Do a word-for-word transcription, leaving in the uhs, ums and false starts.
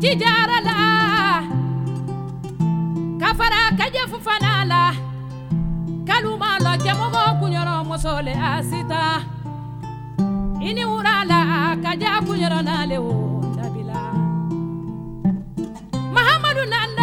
jijara la kafara kajefu fanala kaluma lo jamogo kunyoro mosole asita ini urala kaja kunyoro nale o nabila Muhammadu nan